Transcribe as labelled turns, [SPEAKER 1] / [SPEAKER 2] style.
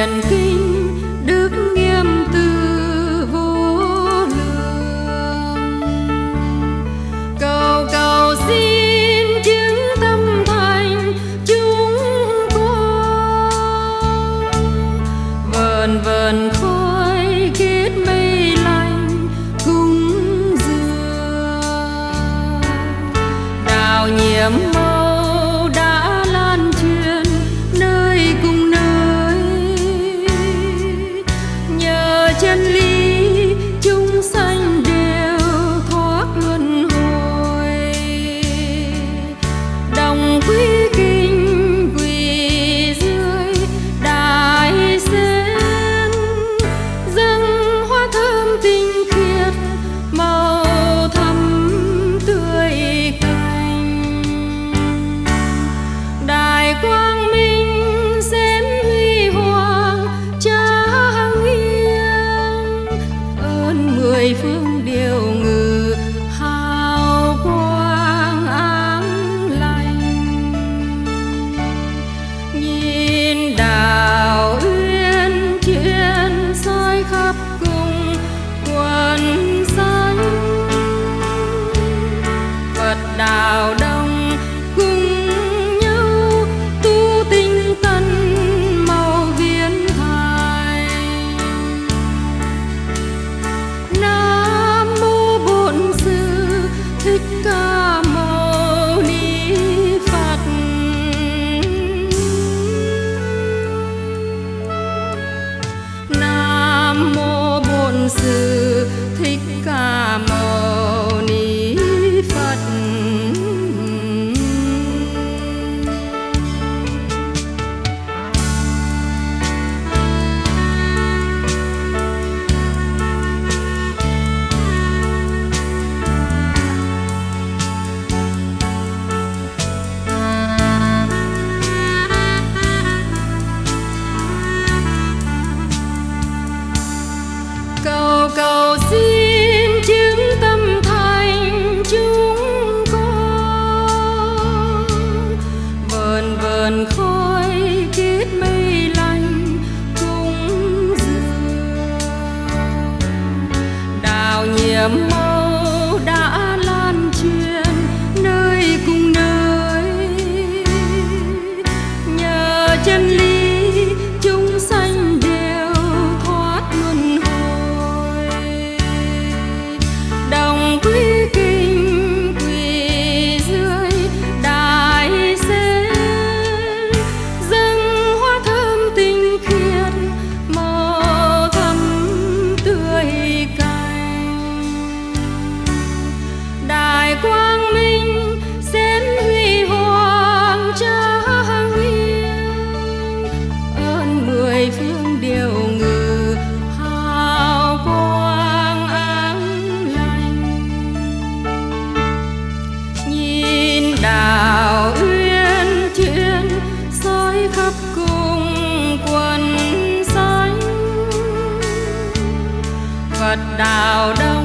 [SPEAKER 1] hiền kinh đức nghiêm từ vô lượng. Cầu cầu xin chứng tâm thành chúng con, vờn vờn khói kết mây lành cúng dường. Đạo nhiệm màu đã lan truyền nơi cùng nơi, nhờ chân lý chúng sanh đều thoát luân hồi. Đồng quy kinh quỳ dưới đại sen, dâng hoa thơm tinh khiết màu thắm tươi cành. Đại quang minh xén huy hoàng trang nghiêm, ơn mười phương điều ngự hào quang áng lành. Nhìn đạo uyên chuyển soi khắp cùng quần sanh, Phật đạo đông cùng nhau tu tinh tấn màu viên thành. Nam mô Bổn Sư Thích Ca Mâu Ni Phật. Nam mô Bổn Sư Thích Ca Mâu Ni Phật. Cầu cầu xin chứng tâm thành chúng con, vờn vờn khói kết mây lành cúng dường. Đạo nhiệm màu đã lan truyền nơi cùng nơi, nhờ chân lý chúng sanh đều thoát luân hồi. Đồng quy kinh quỳ dưới đại sen, dâng hoa thơm tinh khiết màu thắm tươi cành. Đại quang minh xén huy hoàng trang nghiêm, ơn mười phương điều ngự hào quang áng lành. Nhìn đạo uyên chuyển soi khắp cùng quần sanh, Phật đạo đông